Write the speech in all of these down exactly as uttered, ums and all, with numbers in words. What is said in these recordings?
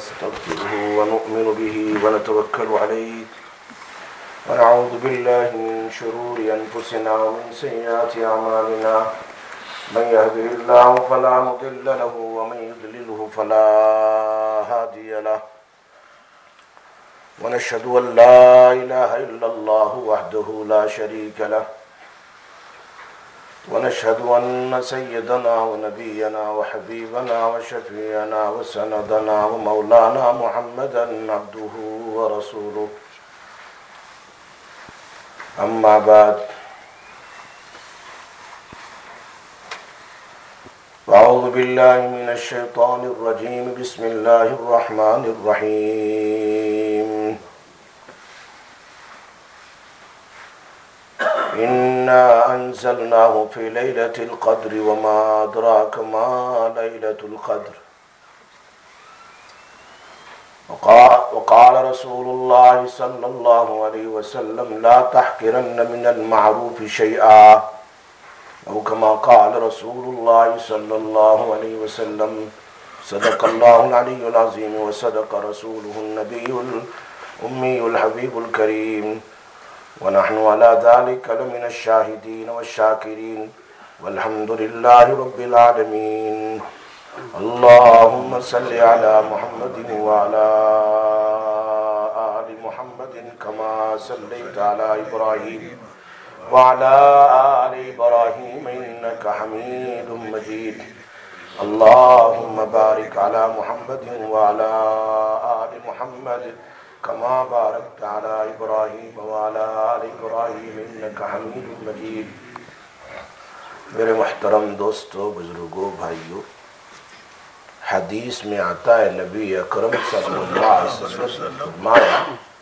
ونستغفره ونؤمن به ونتوكل عليه ونعوذ بالله من شرور أنفسنا ومن سيئات أعمالنا من يهده الله فلا مضل له ومن يضلله فلا هادي له ونشهد أن لا إله إلا الله وحده لا شريك له ونشهد أن سيدنا ونبينا وحبيبنا وشفيعنا وسندنا ومولانا محمدا عبده ورسوله أما بعد أعوذ بالله من الشيطان الرجيم بسم الله الرحمن الرحيم إنا أنزلناه في ليلة القدر وما أدراك ما ليلة القدر وقال رسول الله صلى الله عليه وسلم لا تحقرن من المعروف شيئا أو كما قال رسول الله صلى الله عليه وسلم صدق الله العلي العظيم وصدق رسوله النبي الأمي الحبيب الكريم ونحن على ذلك لمن الشاهدين والشاكرين والحمد لله رب العالمين اللهم صل على محمد وعلى آل محمد كما صليت على إبراهيم وعلى آل إبراهيم إنك حميد مجيد اللهم بارك على محمد وعلى آل محمد كما باركت على إبراهيم وعلى آل إبراهيم إنك حميد مجيد. میرے محترم دوستو، بزرگوں، بھائیو، حدیث میں آتا ہے نبی اکرم صلی اللہ علیہ وسلم فرمایا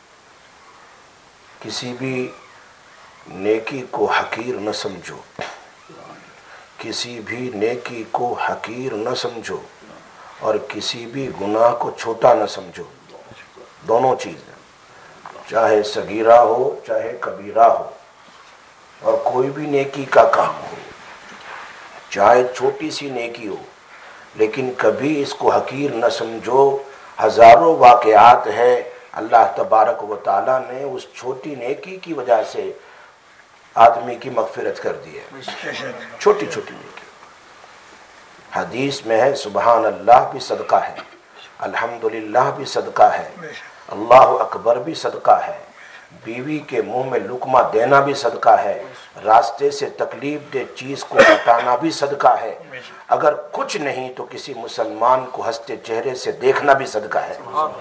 کسی بھی نیکی کو حقیر نہ سمجھو، کسی بھی نیکی کو حقیر نہ سمجھو اور کسی بھی گناہ کو چھوٹا نہ سمجھو. دونوں چیزیں، چاہے صغیرہ ہو چاہے کبیرہ ہو، اور کوئی بھی نیکی کا کام ہو، چاہے چھوٹی سی نیکی ہو، لیکن کبھی اس کو حقیر نہ سمجھو. ہزاروں واقعات ہے اللہ تبارک و تعالیٰ نے اس چھوٹی نیکی کی وجہ سے آدمی کی مغفرت کر دی ہے. چھوٹی چھوٹی نیکی. حدیث میں ہے سبحان اللہ بھی صدقہ ہے، الحمدللہ بھی صدقہ ہے، اللہ اکبر بھی صدقہ ہے، بیوی کے منہ میں لقمہ دینا بھی صدقہ ہے، راستے سے تکلیف دہ چیز کو ہٹانا بھی صدقہ ہے، اگر کچھ نہیں تو کسی مسلمان کو ہنستے چہرے سے دیکھنا بھی صدقہ ہے.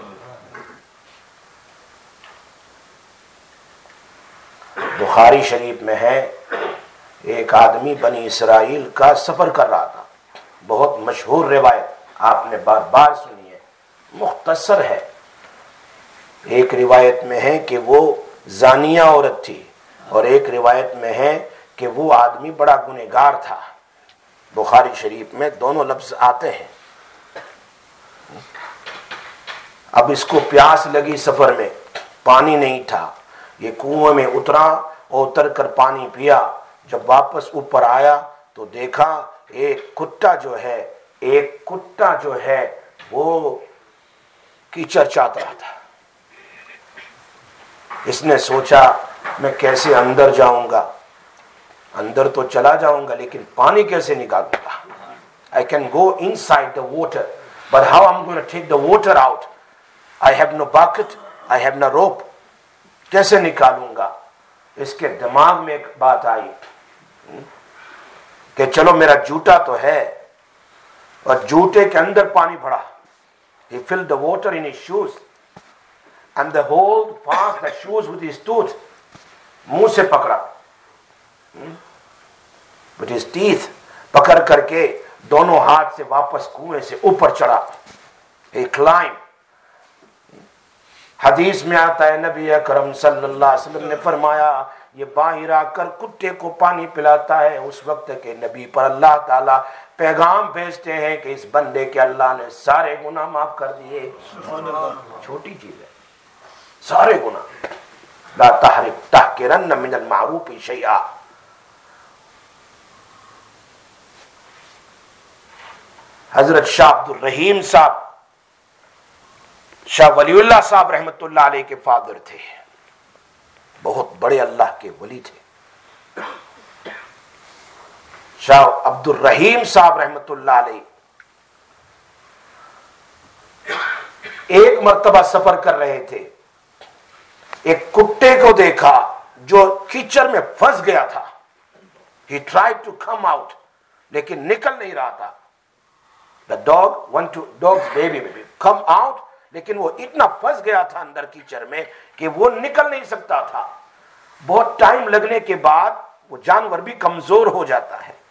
بخاری شریف میں ہے ایک آدمی بنی اسرائیل کا سفر کر رہا تھا. بہت مشہور روایت، آپ نے بار بار سنی ہے، مختصر ہے. ایک روایت میں ہے کہ وہ زانیہ عورت تھی اور ایک روایت میں ہے کہ وہ آدمی بڑا گنہگار تھا. بخاری شریف میں دونوں لفظ آتے ہیں. اب اس کو پیاس لگی، سفر میں پانی نہیں تھا، یہ کنویں میں اترا اور اتر کر پانی پیا. جب واپس اوپر آیا تو دیکھا ایک کتا جو ہے ایک کتا جو ہے وہ کیچڑ چاٹ رہا تھا. اس نے سوچا میں کیسے اندر جاؤں گا، اندر تو چلا جاؤں گا لیکن پانی کیسے نکالوں گا. I can go inside the water, but how I'm going to take the water out? I have no bucket, I have no rope. کیسے نکالوں گا؟ اس کے دماغ میں ایک بات آئی کہ چلو میرا جوتا تو ہے، اور جوتے کے اندر پانی بھرا. He filled the water in his shoes and the hold fast the shoes with his tooth. منہ سے پکڑا with his teeth، پکڑ کر کے دونوں ہاتھ سے واپس کنویں سے اوپر چڑھا. He climbed. حدیث میں آتا ہے نبی اکرم صلی اللہ علیہ وسلم نے فرمایا یہ باہر آ کر کتے کو پانی پلاتا ہے اس وقت کے نبی پر اللہ تعالیٰ پیغام بھیجتے ہیں کہ اس بندے کے اللہ نے سارے گناہ معاف کر دیے. چھوٹی چیز ہے، سارے گناہ. لا تحقرن من المعروف شیئا. حضرت شاہ عبد الرحیم صاحب شاہ ولی اللہ صاحب رحمت اللہ علیہ کے فادر تھے، بہت بڑے اللہ کے ولی تھے۔ شاہ عبد الرحیم صاحب رحمت اللہ علیہ ایک مرتبہ سفر کر رہے تھے، ایک کتے کو دیکھا جو کیچڑ میں پھنس گیا تھا۔ He tried to come out لیکن نکل نہیں رہا تھا۔ The dog want to dog's baby maybe come out لیکن وہ اتنا پھنس گیا تھا اندر کیچڑ میں کہ وہ نکل نہیں سکتا تھا۔ بہت ٹائم لگنے کے بعد وہ جانور بھی کمزور ہو جاتا ہے۔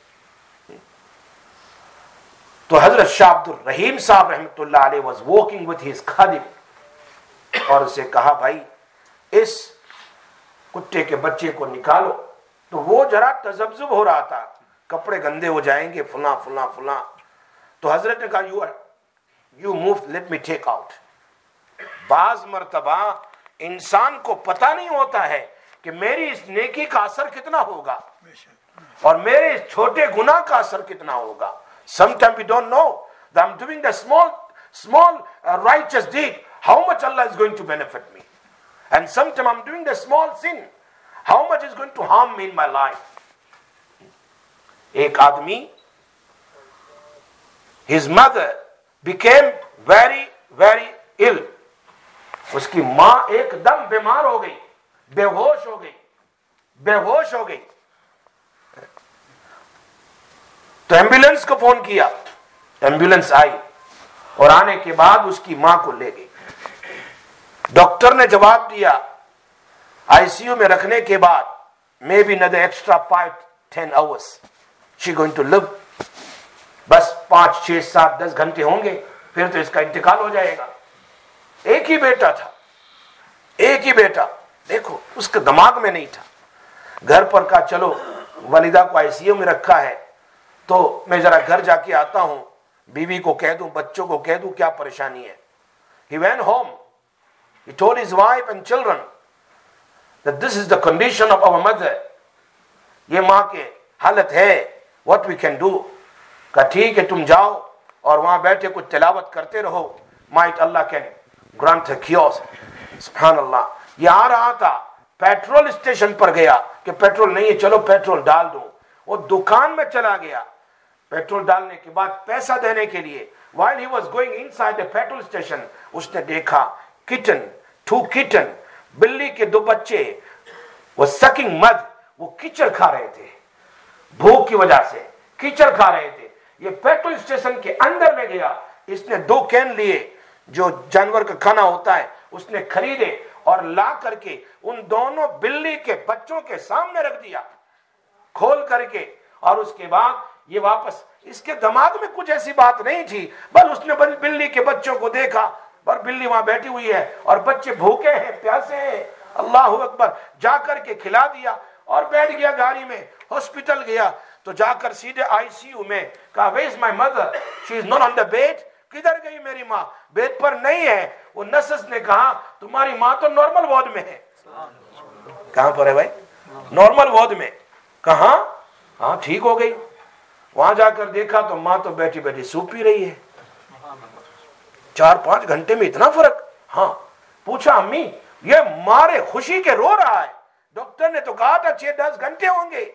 تو حضرت شاہ عبد الرحیم صاحب رحمت اللہ علیہ was walking with his خادم اور اسے کہا بھائی اس کتے کے بچے کو نکالو۔ تو وہ ذرا تذبذب ہو رہا تھا، کپڑے گندے ہو جائیں گے فلاں فلاں فلاں۔ تو حضرت نے کہا you you move let me take out. بعض مرتبہ انسان کو پتہ نہیں ہوتا ہے کہ میری اس نیکی کا اثر کتنا ہوگا اور میرے اس چھوٹے گناہ کا اثر کتنا ہوگا۔ Sometimes we don't know that I'm doing the small, small uh, righteous deed, how much Allah is going to benefit me. And sometimes I'm doing the small sin, how much is going to harm me in my life. ایک آدمی, his mother became very, very ill. اس کی ماں ایک دم بیمار ہو گئی, بے ہوش ہو گئی, بے ہوش ہو گئی. تو ایمبولینس کو فون کیا, ایمبولینس آئی اور آنے کے بعد اس کی ماں کو لے گئی. ڈاکٹر نے جواب دیا آئی سی یو میں رکھنے کے بعد maybe another extra five ten hours she going to live. بس پانچ چھ سات دس گھنٹے ہوں گے پھر تو اس کا انتقال ہو جائے گا. ایک ہی بیٹا تھا, ایک ہی بیٹا. دیکھو اس کے دماغ میں نہیں تھا. گھر پر کا چلو والدہ کو آئی سی یو میں رکھا ہے تو میں ذرا گھر جا کے آتا ہوں, بیوی کو کہہ دوں, بچوں کو کہہ دوں کیا پریشانی ہے. He went home. He told his wife and children that this is the condition of our mother. یہ ماں کے حالت ہے, what we can do. کہا ٹھیک ہے تم جاؤ اور وہاں بیٹھے کچھ تلاوت کرتے رہو, might Allah can grant her cures. سبحان اللہ. یہ آ رہا تھا, پیٹرول اسٹیشن پر گیا کہ پیٹرول نہیں ہے چلو پیٹرول ڈال دوں. وہ دکان میں چلا گیا پیٹرول ڈالنے کے بعد پیسہ دینے کے لیے. while he was going inside the petrol station اس نے دیکھا kitten, two kitten, بلی کے دو بچے, وہ sucking mud, وہ کیچڑ کھا رہے تھے, بھوک کی وجہ سے کیچڑ کھا رہے تھے. یہ پیٹرول اسٹیشن کے اندر میں گیا, اس نے دو کین لیے جو جانور کا کھانا ہوتا ہے, اس نے خریدے اور لا کر کے ان دونوں بلی کے بچوں کے سامنے رکھ دیا کھول کر کے. اور اس کے بعد یہ واپس, اس کے دماغ میں کچھ ایسی بات نہیں تھی, بل اس نے بلی کے بچوں کو دیکھا اور بلی وہاں بیٹھی ہوئی ہے اور بچے بھوکے ہیں پیاسے ہیں, اللہ اکبر, جا کر کے کھلا دیا اور بیٹھ گیا گاڑی میں. ہاسپٹل گیا تو جا کر سیدھے آئی سی یو میں کہا where is my mother, she is not on the bed. کدھر گئی میری ماں, بیڈ پر نہیں ہے. وہ نرس نے کہا تمہاری ماں تو نارمل وارڈ میں ہے. کہاں پر ہے بھائی, نارمل وارڈ میں. کہاں, ہاں ٹھیک ہو گئی. وہاں جا کر دیکھا تو ماں تو بیٹھی بیٹھی سوپ پی رہی ہے. چار پانچ گھنٹے میں اتنا فرق. ہاں پوچھا امی یہ مارے خوشی کے رو رہا ہے, ڈاکٹر نے تو کہا تھا چھ دس گھنٹے ہوں گے,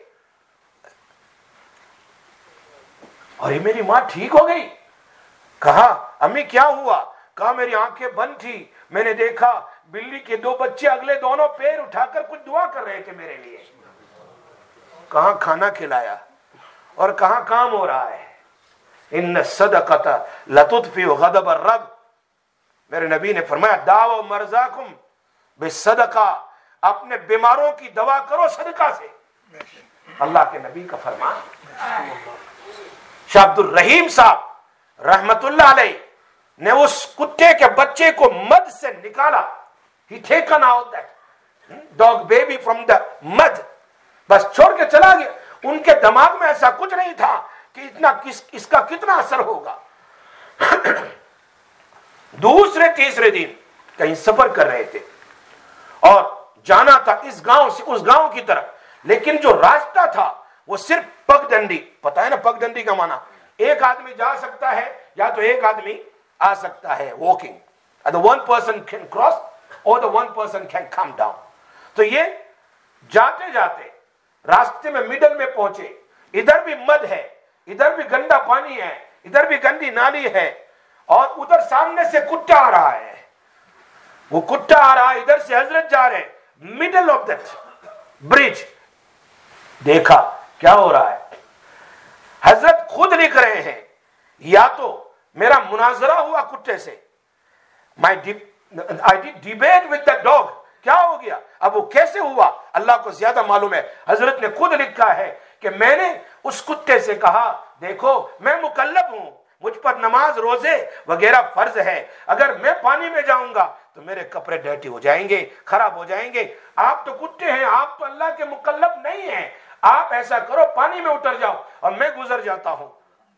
اور یہ میری ماں ٹھیک ہو گئی. کہا امی کیا ہوا, کہا میری آنکھیں بند تھی, میں نے دیکھا بلی کے دو بچے اگلے دونوں پیر اٹھا کر کچھ دعا کر رہے تھے میرے لیے. کہاں کھانا کھلایا اور کہاں کام ہو رہا ہے. ان الصدقۃ لتطفئ غضب الرب. میرے نبی نے فرمایا داؤ مرضاکم بالصدقہ, اپنے بیماروں کی دوا کرو صدقہ سے. اللہ کے نبی کا فرمان. شاہ عبد الرحیم صاحب رحمت اللہ علیہ نے اس کتے کے بچے کو مد سے نکالا. He taken out that dog baby from the mud. بس چھوڑ کے چلا گیا. ان کے دماغ میں ایسا کچھ نہیں تھا کہ اتنا کس اس کا کتنا اثر ہوگا. دوسرے تیسرے دن کہیں سفر کر رہے تھے اور جانا تھا اس گاؤں سے اس گاؤں کی طرف, لیکن جو راستہ تھا وہ صرف پگ ڈنڈی, پتا ہے نا پگ ڈنڈی کا معنی, ایک آدمی جا سکتا ہے یا تو ایک آدمی آ سکتا ہے, walking. the one person can cross or the one person can come down. تو یہ جاتے جاتے راستے میں مڈل میں پہنچے, ادھر بھی مد ہے, ادھر بھی گندا پانی ہے, ادھر بھی گندی نالی ہے, اور ادھر سامنے سے کتا آ رہا ہے, وہ کتا آ رہا ہے, ادھر سے حضرت جا رہے, مڈل آف دیٹ برج. دیکھا کیا ہو رہا ہے, حضرت خود لکھ رہے ہیں یا تو میرا مناظرہ ہوا کتے سے, my I did debate with the dog. کیا ہو گیا, اب وہ کیسے ہوا اللہ کو زیادہ معلوم ہے. حضرت نے خود لکھا ہے کہ میں نے اس کتے سے کہا دیکھو میں مکلف ہوں, مجھ پر نماز روزے وغیرہ فرض ہے, اگر میں پانی میں جاؤں گا تو میرے کپڑے ڈرٹی ہو جائیں گے, خراب ہو جائیں گے. آپ تو کتے ہیں, آپ تو اللہ کے مکلف نہیں ہیں, آپ ایسا کرو پانی میں اتر جاؤ اور میں گزر جاتا ہوں.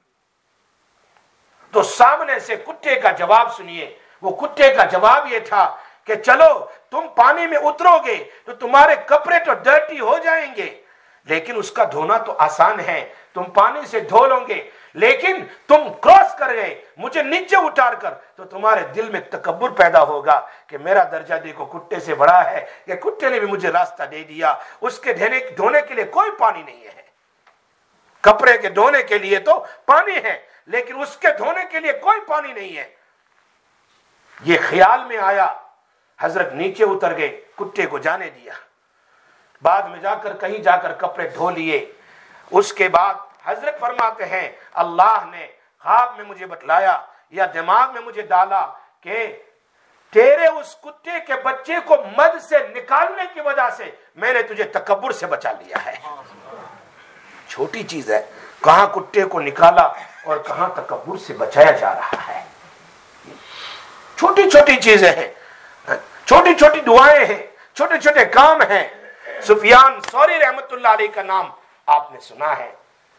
تو سامنے سے کتے کا جواب سنیے. وہ کتے کا جواب یہ تھا کہ چلو تم پانی میں اترو گے تو تمہارے کپڑے تو ڈرٹی ہو جائیں گے, لیکن اس کا دھونا تو آسان ہے, تم پانی سے دھو لو گے, لیکن تم کراس کر گئے مجھے نیچے اتار کر تو تمہارے دل میں تکبر پیدا ہوگا کہ میرا درجہ دیکھو کتے سے بڑا ہے, کہ کتے نے بھی مجھے راستہ دے دیا, اس کے دھونے کے لیے کوئی پانی نہیں ہے. کپڑے کے دھونے کے لیے تو پانی ہے, لیکن اس کے دھونے کے لیے کوئی پانی نہیں ہے. یہ خیال میں آیا, حضرت نیچے اتر گئے, کتے کو جانے دیا. بعد میں جا کر کہیں جا کر کپڑے دھو لیے. اس کے بعد حضرت فرماتے ہیں اللہ نے خواب میں مجھے بتلایا یا دماغ میں مجھے ڈالا کہ تیرے اس کتے کے بچے کو مد سے نکالنے کی وجہ سے میں نے تجھے تکبر سے بچا لیا ہے. چھوٹی چیز ہے, کہاں کتے کو نکالا اور کہاں تکبر سے بچایا جا رہا ہے. چھوٹی چھوٹی چیزیں ہیں, چھوٹی چھوٹی دعائیں ہیں, چھوٹے چھوٹے کام ہیں. سفیان ثوری رحمت اللہ علیہ کا نام آپ نے سنا ہے,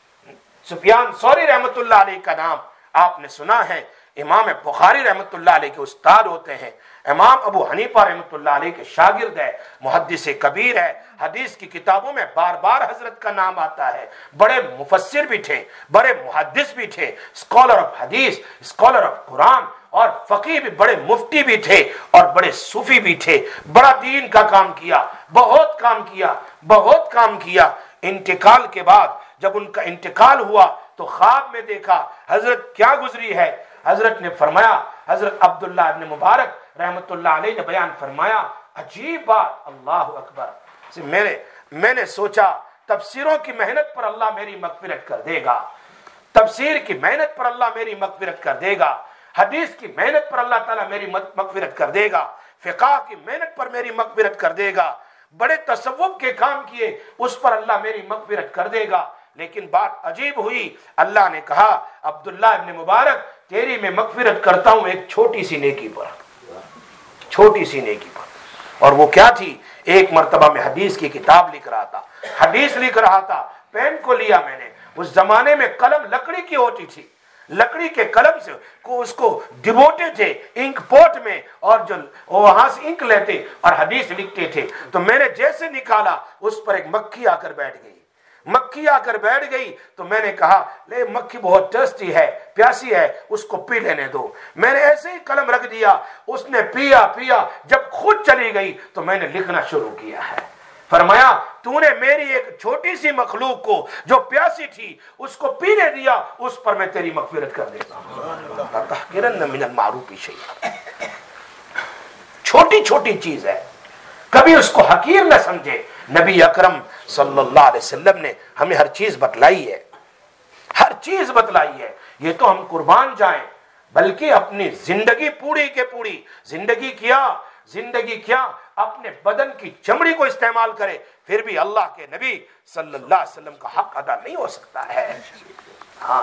سفیان ثوری رحمت اللہ علیہ کا نام آپ نے سنا ہے. امام بخاری رحمت اللہ علیہ کے استاد ہوتے ہیں, امام ابو حنیفہ رحمت اللہ علیہ کے شاگرد ہے, محدث کبیر ہے, حدیث کی کتابوں میں بار بار حضرت کا نام آتا ہے. بڑے مفسر بھی تھے, بڑے محدث بھی تھے, اسکالر آف حدیث, اسکالر آف قرآن, اور فقیہ بھی, بڑے مفتی بھی تھے, اور بڑے صوفی بھی تھے. بڑا دین کا کام کیا, بہت کام کیا, بہت کام کیا. انتقال کے بعد جب ان کا انتقال ہوا تو خواب میں دیکھا حضرت کیا گزری ہے. حضرت نے فرمایا, حضرت عبداللہ ابن مبارک رحمت اللہ علیہ نے بیان فرمایا, عجیب بات, اللہ اکبر. میرے میں نے سوچا تفسیروں کی محنت پر اللہ میری مغفرت کر دے گا, تفسیر کی محنت پر اللہ میری مغفرت کر دے گا, حدیث کی محنت پر اللہ تعالیٰ میری مغفرت کر دے گا, فقہ کی محنت پر میری مغفرت کر دے گا, بڑے تصوف کے کام کیے اس پر اللہ میری مغفرت کر دے گا. لیکن بات عجیب ہوئی, اللہ نے کہا عبداللہ ابن مبارک تیری میں مغفرت کرتا ہوں ایک چھوٹی سی نیکی پر, چھوٹی سی نیکی پر. اور وہ کیا تھی؟ ایک مرتبہ میں حدیث کی کتاب لکھ رہا تھا, حدیث لکھ رہا تھا, پین کو لیا میں نے. اس زمانے میں قلم لکڑی کی ہوتی تھی, لکڑی کے قلم سے کو اس کو ڈبوتے تھے انک پوٹ میں, اور جو وہاں سے انک لیتے اور حدیث لکھتے تھے. تو میں نے جیسے نکالا اس پر ایک مکھی آ کر بیٹھ گئی, مکھی آ کر بیٹھ گئی. تو میں نے کہا لے مکھی بہت ٹیسٹی ہے, پیاسی ہے, اس کو پی لینے دو. میں نے ایسے ہی قلم رکھ دیا, اس نے پیا پیا, جب خود چلی گئی تو میں نے لکھنا شروع کیا ہے. فرمایا تو نے میری ایک چھوٹی سی مخلوق کو جو پیاسی تھی اس کو پینے دیا, اس پر میں تیری مغفرت کر دیتا ہوں. تحقیرن من المعروف شیئا, چھوٹی چھوٹی چیز ہے, کبھی اس کو حقیر نہ سمجھے. نبی اکرم صلی اللہ علیہ وسلم نے ہمیں ہر چیز بتلائی ہے, ہر چیز بتلائی ہے. یہ تو ہم قربان جائیں, بلکہ اپنی زندگی پوری کے پوری زندگی کیا زندگی کیا اپنے بدن کی چمڑی کو استعمال کرے, پھر بھی اللہ کے نبی صلی اللہ علیہ وسلم کا حق ادا نہیں ہو سکتا ہے. ہاں,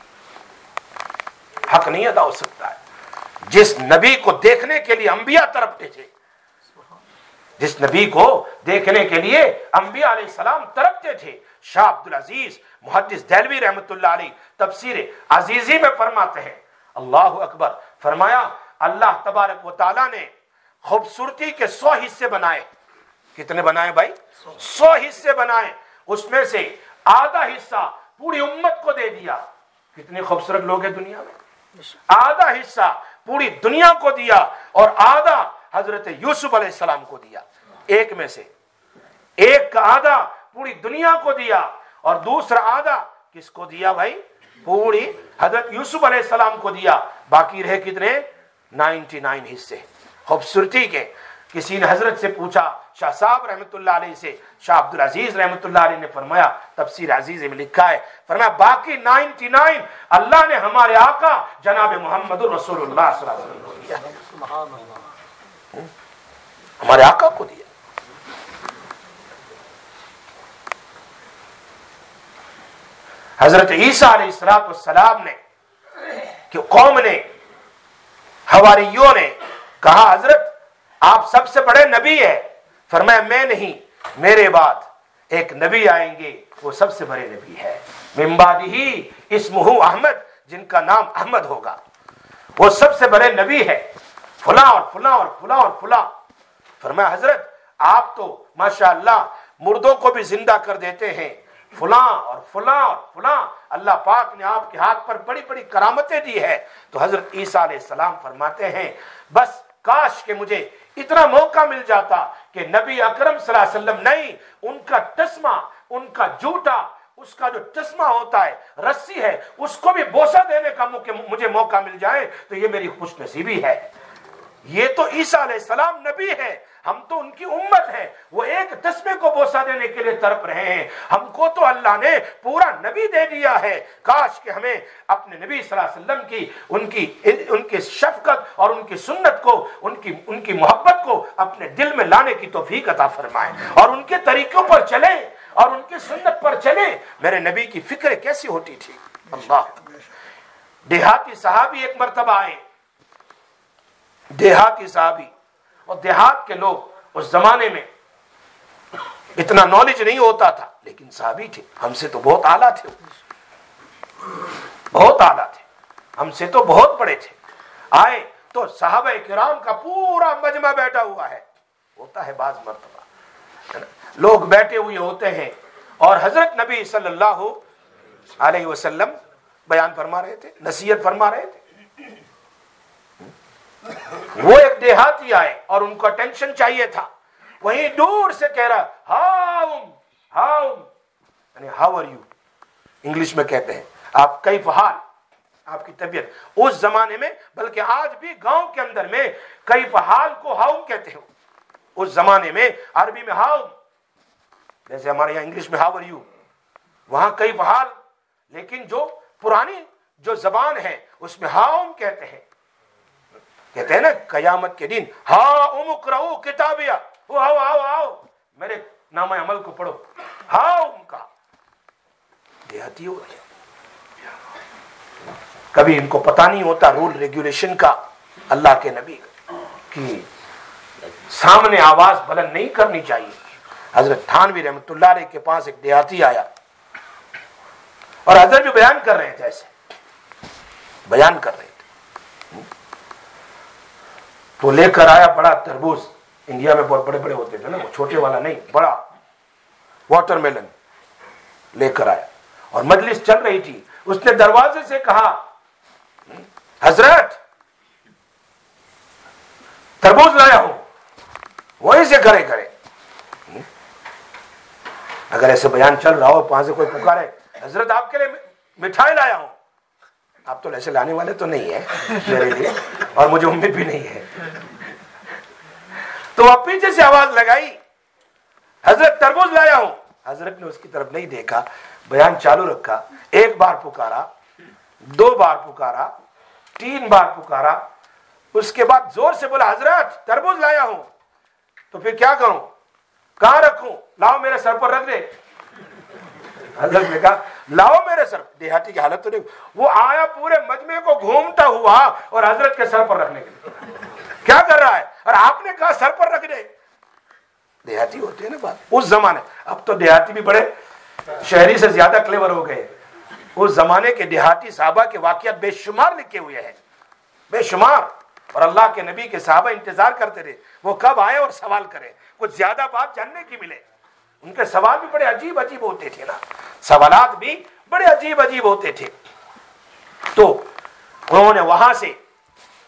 حق نہیں ادا ہو سکتا ہے. جس نبی کو دیکھنے کے لیے انبیاء تڑپتے تھے, جس نبی کو دیکھنے کے لیے انبیاء علیہ السلام تڑپتے تھے. شاہ عبدالعزیز محدث دہلوی رحمت اللہ علیہ تفسیر عزیزی میں فرماتے ہیں, اللہ اکبر, فرمایا اللہ تبارک و تعالیٰ نے خوبصورتی کے سو حصے بنائے. کتنے بنائے بھائی؟ سو حصے بنائے. اس میں سے آدھا حصہ پوری امت کو دے دیا. کتنے خوبصورت لوگ ہیں دنیا میں. آدھا حصہ پوری دنیا کو دیا اور آدھا حضرت یوسف علیہ السلام کو دیا. ایک میں سے ایک کا آدھا پوری دنیا کو دیا اور دوسرا آدھا کس کو دیا بھائی؟ پوری حضرت یوسف علیہ السلام کو دیا. باقی رہے کتنے؟ نائنٹی نائن حصے. خوبصورتی کے کسی نے حضرت سے پوچھا، شاہ صاحب رحمت اللہ علیہ سے، شاہ عبد العزیز رحمت اللہ علیہ نے فرمایا، تفسیر عزیز میں لکھا ہے، فرمایا باقی نائنٹی نائن اللہ نے ہمارے آقا جناب محمد رسول اللہ صلی اللہ علیہ وسلم کو دیا، ہمارے آقا کو دیا. حضرت عیسیٰ علیہ الصلوۃ والسلام نے کہ قوم نے، حواریوں نے کہا حضرت آپ سب سے بڑے نبی ہیں. فرمایا میں نہیں، میرے بعد ایک نبی آئیں گے وہ سب سے بڑے نبی ہے، من بعدہ اسمہ احمد، جن کا نام احمد ہوگا، وہ سب سے بڑے نبی ہے، فلاں اور فلاں اور فلاں اور فلاں. فرمایا حضرت آپ تو ماشاءاللہ مردوں کو بھی زندہ کر دیتے ہیں، فلاں اور فلاں اور فلاں، اللہ پاک نے آپ کے ہاتھ پر بڑی بڑی کرامتیں دی ہے. تو حضرت عیسیٰ علیہ السلام فرماتے ہیں بس کاش کہ مجھے اتنا موقع مل جاتا کہ نبی اکرم صلی اللہ علیہ وسلم نہیں، ان کا تسمہ، ان کا جوتا، اس کا جو تسمہ ہوتا ہے، رسی ہے، اس کو بھی بوسہ دینے کا مجھے موقع مل جائے تو یہ میری خوش نصیبی ہے. یہ تو عیسیٰ علیہ السلام نبی ہے، ہم تو ان کی امت ہے، وہ ایک تسمے کو بوسہ دینے کے لیے تڑپ رہے ہیں، ہم کو تو اللہ نے پورا نبی دے دیا ہے. کاش کہ ہمیں اپنے نبی صلی اللہ علیہ وسلم کی ان کی ان کی شفقت اور ان کی سنت کو، ان کی ان کی محبت کو اپنے دل میں لانے کی توفیق عطا فرمائے اور ان کے طریقوں پر چلیں اور ان کی سنت پر چلیں. میرے نبی کی فکر کیسی ہوتی تھی. اللہ، دیہاتی صحابی ایک مرتبہ آئے، دیہاتی صحابی، اور دیہات کے لوگ اس زمانے میں اتنا نالج نہیں ہوتا تھا، لیکن صحابی تھے، ہم سے تو بہت اعلیٰ تھے، بہت اعلیٰ تھے، ہم سے تو بہت بڑے تھے. آئے تو صحابہ کرام کا پورا مجمع بیٹھا ہوا ہے، ہوتا ہے بعض مرتبہ لوگ بیٹھے ہوئے ہوتے ہیں اور حضرت نبی صلی اللہ علیہ وسلم بیان فرما رہے تھے، نصیحت فرما رہے تھے. وہ ایک دیہاتی آئے اور ان کو اٹینشن چاہیے تھا، وہیں دور سے کہہ رہا ہاؤم ہاؤم، یعنی ہاؤ آر یو انگلش میں کہتے ہیں آپ کیف حال، آپ کی طبیعت. اس زمانے میں بلکہ آج بھی گاؤں کے اندر میں کیف حال کو ہاؤم کہتے ہیں. اس زمانے میں عربی میں ہاؤم، جیسے ہمارے یہاں انگلش میں ہاؤ آر یو، وہاں کیف حال، لیکن جو پرانی جو زبان ہے اس میں ہاؤم کہتے ہیں. کہتے ہیں نا قیامت کے دن ہا ام اقرؤ کتابیہ، او آؤ آؤ آؤ میرے نامہ عمل کو پڑھو، ہاؤ ام کا دیہاتی ہوتے ہیں. کبھی ان کو پتہ نہیں ہوتا رول ریگولیشن کا. اللہ کے نبی کی سامنے آواز بلند نہیں کرنی چاہیے. حضرت تھانوی رحمۃ اللہ علیہ کے پاس ایک دیہاتی آیا اور حضرت جو بیان کر رہے تھے، ایسے بیان کر رہے تھے تو لے کر آیا بڑا تربوز، انڈیا میں بہت بڑے بڑے ہوتے تھے نا، وہ چھوٹے والا نہیں، بڑا واٹر میلن لے کر آیا اور مجلس چل رہی تھی. اس نے دروازے سے کہا حضرت تربوز لایا ہوں، وہیں سے کرے کرے. اگر ایسے بیان چل رہا ہو، وہاں سے کوئی پکارے حضرت آپ کے لیے مٹھائی لایا ہوں، آپ تو ایسے لانے والے تو نہیں ہیں میرے لیے، اور مجھے امید بھی نہیں ہے. تو آپ پیچھے سے آواز لگائی حضرت تربوز لایا ہوں. حضرت نے اس کی طرف نہیں دیکھا، بیان چالو رکھا. ایک بار پکارا، دو بار پکارا، تین بار پکارا، اس کے بعد زور سے بولا حضرت تربوز لایا ہوں. تو پھر کیا کروں، کہاں رکھوں، لاؤ میرے سر پر رکھ دے. حضرت نے کہا لاؤ میرے سر. دیہاتی کی حالت تو نہیں، وہ آیا پورے مجمع کو گھومتا ہوا اور حضرت کے سر پر رکھنے کے لیے. کیا کر رہا ہے، اور آپ نے کہا سر پر رکھ دے. دیہاتی ہوتے ہیں نا بات اس زمانے. اب تو دیہاتی بھی بڑے شہری سے زیادہ کلیور ہو گئے. اس زمانے کے دیہاتی صحابہ کے واقعات بے شمار لکھے ہوئے ہیں، بے شمار. اور اللہ کے نبی کے صحابہ انتظار کرتے رہے وہ کب آئے اور سوال کرے، کچھ زیادہ بات جاننے کی ملے. ان کے سوال بھی بڑے عجیب عجیب ہوتے تھے نا، سوالات بھی بڑے عجیب عجیب ہوتے تھے. تو انہوں نے وہاں سے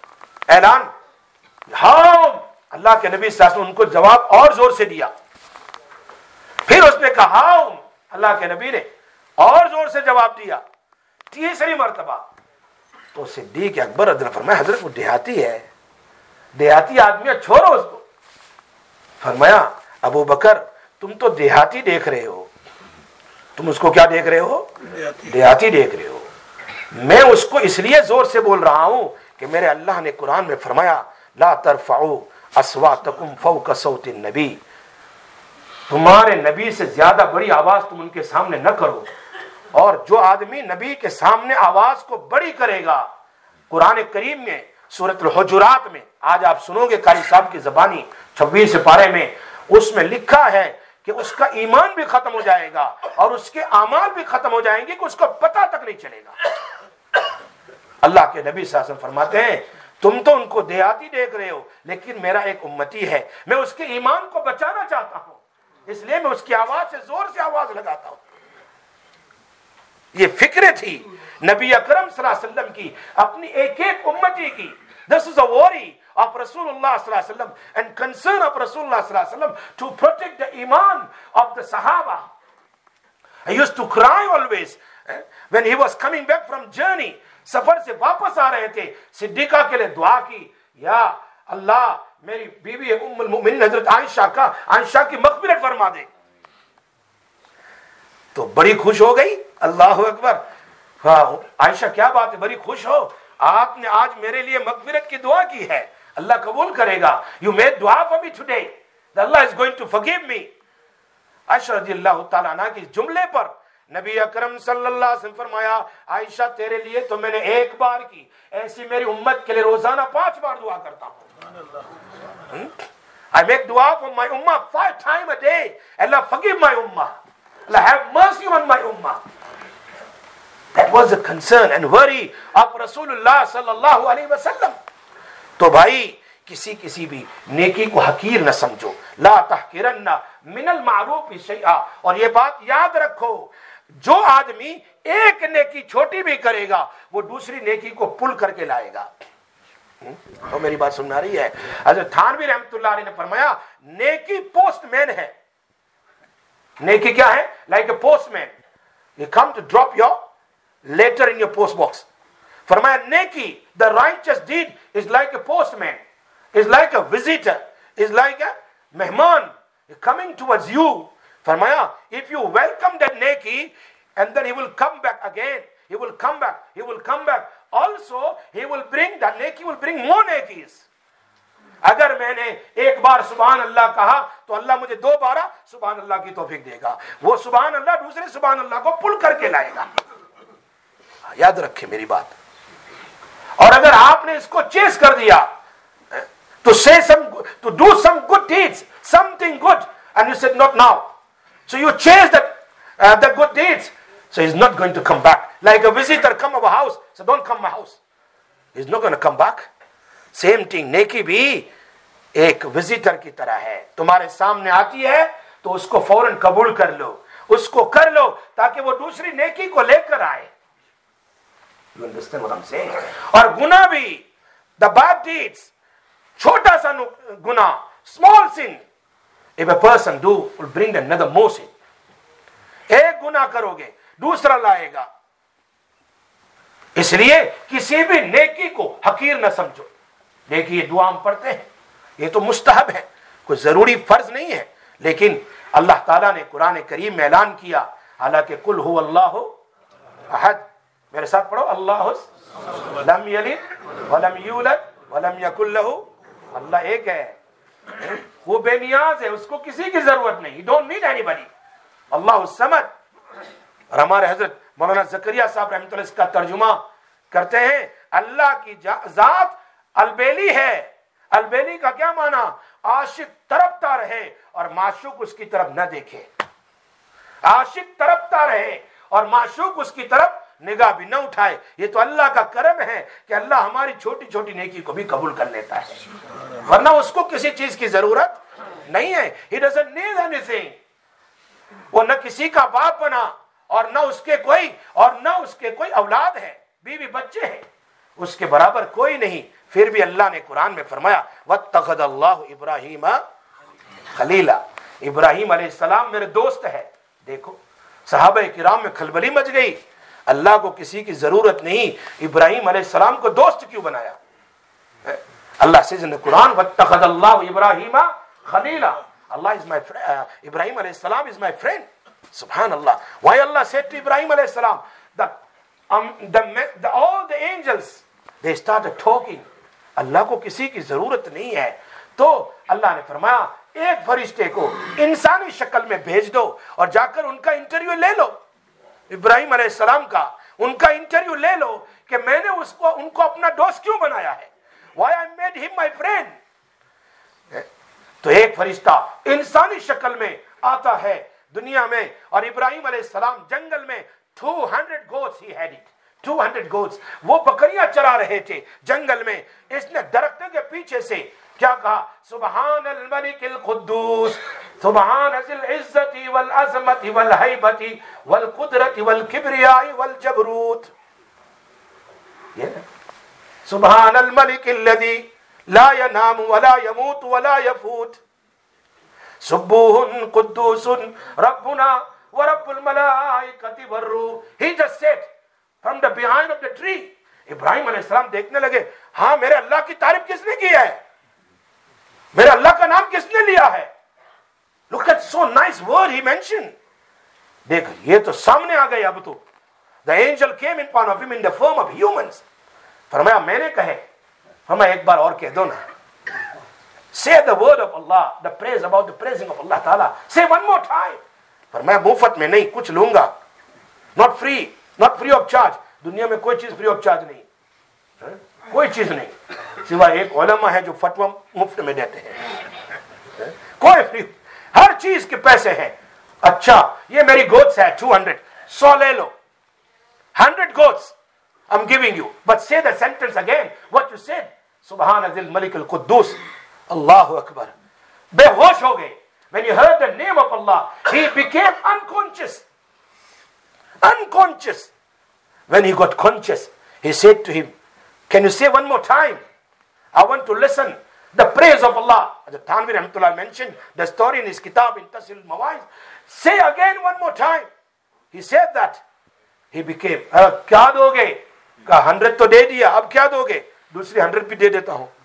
اعلان ہاں اللہ کے نبی صلی اللہ علیہ وسلم ان کو جواب اور زور سے دیا. پھر اس نے کہا ہاں اللہ کے نبی نے اور زور سے جواب دیا تیسری مرتبہ. تو صدیق اکبر رضی اللہ عنہ فرمایا حضرت وہ دیہاتی ہے, دیہاتی آدمی ہے, چھوڑو اس کو. فرمایا ابو بکر تم تو دیہاتی دیکھ رہے ہو, تم اس کو کیا دیکھ رہے ہو؟ دیہاتی دیکھ رہے ہو. میں اس کو اس لیے زور سے بول رہا ہوں کہ میرے اللہ نے قرآن میں فرمایا لا ترفعوا اصواتکم فوق صوت النبی, تمہارے نبی سے زیادہ بڑی آواز تم ان کے سامنے نہ کرو. اور جو آدمی نبی کے سامنے آواز کو بڑی کرے گا, قرآن کریم میں سورۃ الحجرات میں آج آپ سنو گے قاری صاحب کی زبانی چھبیس پارے میں, اس میں لکھا ہے کہ اس کا ایمان بھی ختم ہو جائے گا اور اس کے اعمال بھی ختم ہو جائیں گے کہ اس کو پتہ تک نہیں چلے گا. اللہ کے نبی صلی اللہ علیہ وسلم فرماتے ہیں تم تو ان کو دیہاتی دیکھ رہے ہو, لیکن میرا ایک امتی ہے, میں اس کے ایمان کو بچانا چاہتا ہوں, اس لیے میں اس کی آواز سے زور سے آواز لگاتا ہوں. یہ فکر تھی نبی اکرم صلی اللہ علیہ وسلم کی اپنی ایک ایک امتی کی. This is a worry of Rasulullah sallallahu alaihi wasallam and concern of Rasulullah sallallahu alaihi wasallam to protect the iman of the Sahaba. He used to cry always when he was coming back from journey. سفر سے واپس آ رہے تھے, صدیقہ کے لیے دعا کی, یا اللہ میری بیوی ام المؤمنین حضرت عائشہ کا عائشہ کی مغفرت فرما دے. تو بڑی خوش ہو گئی. اللہ اکبر. ہاں عائشہ کیا بات ہے, بڑی خوش ہو, آپ نے آج میرے لیے مغفرت کی دعا کی ہے, اللہ قبول کرے گا. یو میڈ دعا فار می ٹوڈے, اللہ is going to forgive me. Aisha رضی اللہ تعالیٰ عنہ کے جملے پر نبی اکرم صلی اللہ علیہ وسلم فرمایا عائشہ تیرے لیے تو میں نے ایک بار کی, ایسی میری امت کے لیے روزانہ پانچ بار دعا کرتا ہوں. I make dua for my ummah five times a day. Allah forgive my ummah. Allah have mercy on my ummah. That was the concern and worry of Rasulullah sallallahu alaihi wasallam. تو بھائی کسی کسی بھی نیکی کو حقیر نہ سمجھو. لا تحقرن من المعروف شیئا. اور یہ بات یاد رکھو, جو آدمی ایک نیکی چھوٹی بھی کرے گا وہ دوسری نیکی کو پل کر کے لائے گا. تو میری بات سننا رہی ہے. حضرت تھانوی رحمۃ اللہ علیہ نے فرمایا نیکی پوسٹ مین ہے. نیکی کیا ہے؟ Like a postman, you come to drop your letter in your post box. فرمایا نیکی the righteous deed is like a postman, is like a visitor, is like a مہمان coming towards you. فرمایا if you welcome that neki and then he will come back again, he will come back, he will come back also, he will bring that neki will bring more nekis. اگر میں نے ایک بار سبحان اللہ کہا تو اللہ مجھے دو بارہ سبحان اللہ کی توفیق دے گا, وہ سبحان اللہ دوسرے سبحان اللہ کو پل کر کے لائے گا. یاد رکھیں میری بات. اور اگر آپ نے اس کو چیز کر دیا to say some, to do some good deeds, something good, and you said not now, so you chase that uh, the good deeds, so he's not going to come back. Like a visitor come of a house, so don't come my house, he's not going to come back. Same thing, نیکی بھی ایک visitor کی طرح ہے, تمہارے سامنے آتی ہے تو اس کو فوراً قبول کر لو, اس کو کر لو تاکہ وہ دوسری نیکی کو لے کر آئے. You understand what I'm saying? اور گناہ بھی, the bad deeds, چھوٹا سا گناہ, small sin, if a person do will bring another more sin. ایک گناہ کرو گے دوسرا لائے گا. اس لیے کسی بھی نیکی کو حقیر نہ سمجھو. نیکی یہ دعا ہم پڑھتے ہیں, یہ تو مستحب ہے, کوئی ضروری فرض نہیں ہے, لیکن اللہ تعالیٰ نے قرآن کریم میں اعلان کیا, حالانکہ قل هو اللہ احد, میرے ساتھ پڑھو, اللہ لم یلد ولم یولد ولم یکن لہ, اللہ ایک ہے, وہ بے نیاز ہے, اس کو کسی کی ضرورت نہیں, you don't need anybody. اللہ الصمد. اور ہمارے حضرت مولانا زکریا صاحب رحمۃ اللہ اس کا ترجمہ کرتے ہیں, اللہ کی ذات البیلی ہے. البیلی کا کیا معنی؟ عاشق تڑپتا رہے اور معشوق اس کی طرف نہ دیکھے. عاشق تڑپتا رہے اور معشوق اس کی طرف نگاہ بھی نہ اٹھائے. یہ تو اللہ کا کرم ہے کہ اللہ ہماری چھوٹی چھوٹی نیکی کو بھی قبول کر لیتا ہے, ورنہ اس کو کسی چیز کی ضرورت نہیں ہے. He doesn't need anything. وہ نہ کسی کا باپ بنا اور نہ اس کے کوئی اور نہ اس کے کوئی اولاد ہے, بیوی بچے ہیں. اس کے برابر کوئی نہیں. پھر بھی اللہ نے قرآن میں فرمایا واتخذ اللہ ابراہیم خلیلا, ابراہیم علیہ السلام میرے دوست ہے. دیکھو صحابہ کرام میں کھلبلی مچ گئی, اللہ کو کسی کی ضرورت نہیں, ابراہیم علیہ السلام کو دوست کیوں بنایا؟ اللہ سے قرآن واتخذ اللہ ابراہیم خلیلا, Allah is my friend, uh, Ibrahim alayhi salam is my friend. Subhanallah. Why Allah said to Ibrahim alayhi salam that um, the, the, all the angels, they started talking. اللہ کو کسی کی ضرورت نہیں ہے. تو اللہ نے فرمایا ایک فرشتے کو انسانی شکل میں بھیج دو اور جا کر ان کا انٹرویو لے لو, ابراہیم علیہ السلام کا ان کا انٹرویو لے لو کہ میں نے اس کو ان کو اپنا دوست کیوں بنایا ہے. Why I made him my friend. تو ایک فرشتہ انسانی شکل میں آتا ہے دنیا میں, اور ابراہیم علیہ السلام جنگل میں two hundred goats he had it. two hundred goats, وہ بکریاں چرا رہے تھے جنگل میں. اس نے درختوں کے پیچھے سے کیا کہا؟ سبحان الملک القدوس, سبحان ذی العزت والعظمت والہیبت والقدرت والکبریاء والجبروت. سبحان الملک الذی لا ينام ولا يموت ولا يفوت, سبوح قدوس ربنا ورب الملائکۃ والروح. He just said from the behind of the tree. ابراہیم علیہ السلام دیکھنے لگے, ہاں میرے اللہ کی تعریف کس نے کی ہے, میرے اللہ کا نام کس نے لیا ہے. Look at so nice word he mentioned. دیکھ یہ تو سامنے آ گئی. اب تو the angel came in front of him in the form of humans. فرمایا میں نے کہے, فرمایا ایک بار اور کہہ دو نا. Say the word of Allah, the praise about the praising of Allah Ta'ala. Say one more time. فرمایا مفت میں نہیں, کچھ لوں گا. Not free, not free of charge. دنیا میں کوئی چیز فری آف چارج نہیں, کوئی چیز نہیں, سوائے ایک علماء ہے جو فتویٰ مفت میں دیتے ہیں. کوئی فری, ہر چیز کے پیسے ہیں. اچھا یہ میری گوٹس ہے two hundred, سو لے لو. hundred goats I'm giving you, but say the sentence again what you said. سبحان ذی الملک القدوس. اللہ اکبر. بے ہوش ہو گئے. When you heard the name of Allah, he became unconscious. Unconscious. When he got conscious, he said to him, can you say one more time? I want to listen. The praise of Allah. The Tanvi Rahmatullah mentioned the story in his kitab in Tasil Mawaiz. Say again one more time. He said that. He became, کیا دو گے؟ کہا hundred تو دے دیا, اب کیا دو گے؟ دوسری hundred بھی دے دیتا ہوں.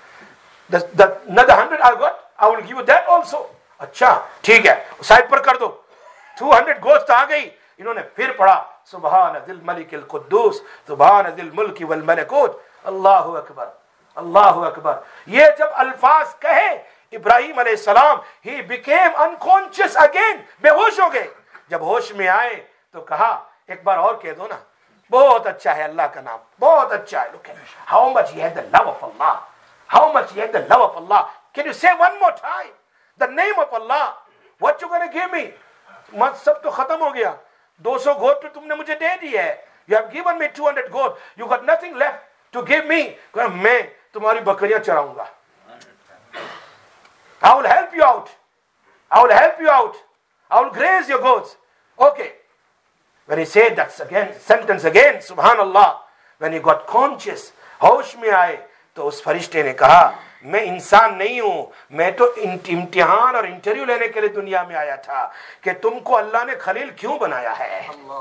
Another hundred I got, I will give you that also. اچھا ٹھیک ہے, سائڈ پر کر دو. two hundred گوشت آ گئی. انہوں نے پھر پڑھا سبحان ذی الملک القدوس, سبحان ذی الملک والملکوت. اللہ اکبر, اللہ اکبر. یہ جب الفاظ کہے ابراہیم علیہ السلام, he became unconscious again. بے ہوش ہو گئے. جب ہوش میں آئے تو کہا ایک بار اور کہہ دو نا. بہت اچھا ہے اللہ کا نام, بہت اچھا ہے. Look at how much he had the love of Allah. How much he had the love of Allah. Can you say one more time the name of Allah? What you gonna give me? مت سب تو ختم ہو گیا. دو سو گوٹ تو تم نے مجھے دے دی ہے. You have given me two hundred goat. You got nothing left to give me. میں تمہاری بکریاں چراؤں گا. I will help you out. I will help you out. I will graze your goats. Okay. When he said that again, sentence again, subhanallah, when he got conscious, ہوش میں آئے, تو اس فرشتے نے کہا میں انسان نہیں ہوں, میں تو امتحان اور انٹرویو لینے کے لیے دنیا میں آیا تھا کہ تم کو اللہ نے خلیل کیوں بنایا ہے,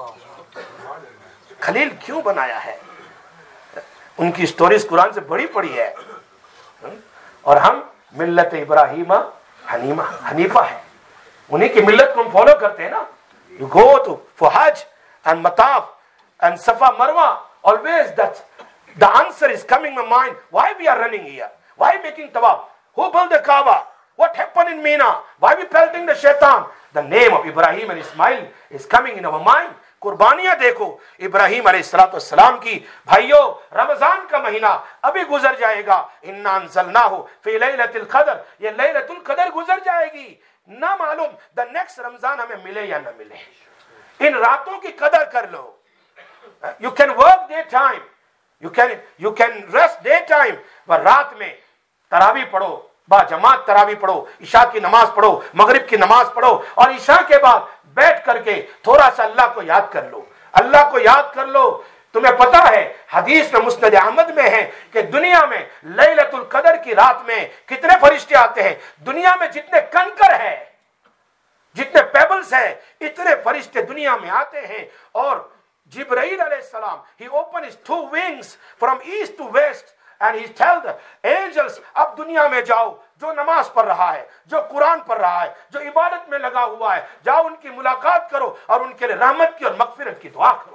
خلیل کیوں بنایا ہے. ان کی سٹوریز قرآن سے بڑی پڑی ہے. اور ہم ملت ابراہیم حنیمہ حنیفہ ہے, انہی کی ملت کو ہم فالو کرتے ہیں نا. You go to for Hajj and Mataf and Safa Marwa, always that the answer is coming in my mind. Why we are running here? Why making tawaf? Who built the Kaaba? What happened in Mina? Why we pelting the shaitan? The name of Ibrahim and Ismail is coming in our mind. قربانیاں دیکھو ابراہیم علیہ السلام کی. بھائیو رمضان کا مہینہ ابھی گزر جائے گا. اِنَّا أَنزَلْنَاهُ فِي لَيْلَةِ الْقَدْرِ, یہ لیلۃ القدر گزر جائے گی. نہ معلوم دا نیکسٹ رمضان ہمیں ملے یا نہ ملے. ان راتوں کی قدر کر لو. You can work day time, you can you can rest day time, اور رات میں تراویح پڑھو, با جماعت تراویح پڑھو, عشاء کی نماز پڑھو, مغرب کی نماز پڑھو, اور عشاء کے بعد بیٹھ کر کے تھوڑا سا اللہ کو یاد کر لو. اللہ کو یاد کر لو. تمہیں پتا ہے حدیث میں مسند احمد میں ہے کہ دنیا میں لیلۃ القدر کی رات میں کتنے فرشتے آتے ہیں؟ دنیا میں جتنے کنکر ہیں، جتنے پیبلز ہیں، اتنے فرشتے دنیا میں آتے ہیں. اور جبرائیل علیہ السلام he opened his two wings from east to west and he tell the angels اب دنیا میں جاؤ، جو نماز پڑھ رہا ہے، جو قرآن پڑھ رہا ہے، جو عبادت میں لگا ہوا ہے، جاؤ ان کی ملاقات کرو اور ان کے لیے رحمت کی اور مغفرت کی دعا کرو.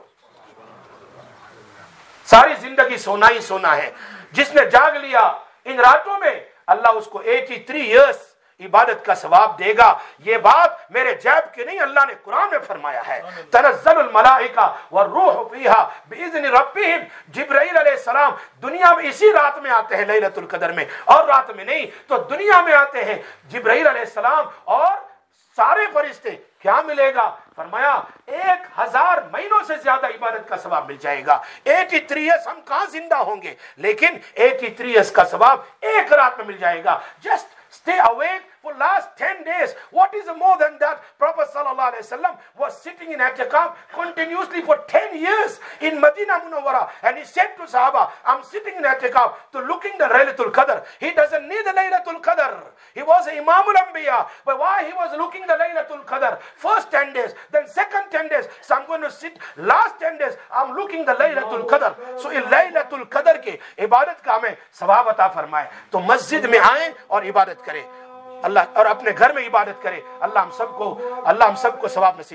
ساری زندگی سونا ہی سونا ہے. جس نے جاگ لیا ان راتوں میں، اللہ اس کو ایٹی تھری ایئرس عبادت کا ثواب دے گا. یہ بات میرے جیب کی نہیں، اللہ نے قرآن میں فرمایا ہے. تنزل الملائکہ والروح فیہا باذن ربہم. جبرائیل علیہ السلام دنیا میں اسی رات میں آتے ہیں، لیلۃ القدر میں، اور رات میں نہیں تو دنیا میں آتے ہیں جبرائیل علیہ السلام اور سارے فرشتے. کیا ملے گا؟ فرمایا ایک ہزار مہینوں سے زیادہ عبادت کا ثواب مل جائے گا. ایٹی تھری ایئرس ہم کہاں زندہ ہوں گے، لیکن ایٹی تھری ایئرس کا ثواب ایک رات میں مل جائے گا. Just stay awake for last ten days. What is more than that? Prophet sallallahu alaihi wasallam was sitting in i'tikaf continuously for ten years in Medina Munawwara, and he said to Sahaba, I'm sitting in i'tikaf to looking the Laylatul Qadr. He doesn't need the Laylatul Qadr. He was Imamul Anbiya, but why he was looking the Laylatul Qadr? First ten days, then second ten days, so I'm going to sit last ten days, I'm looking the Laylatul Qadr. So in Laylatul Qadr کے عبادت کا ہمیں ثواب عطا فرمائے. تو مسجد میں آئیں اور عبادت کریں اللہ، اور اپنے گھر میں عبادت کرے. اللہ ہم سب کو اللہ ہم سب کو ثواب نصیب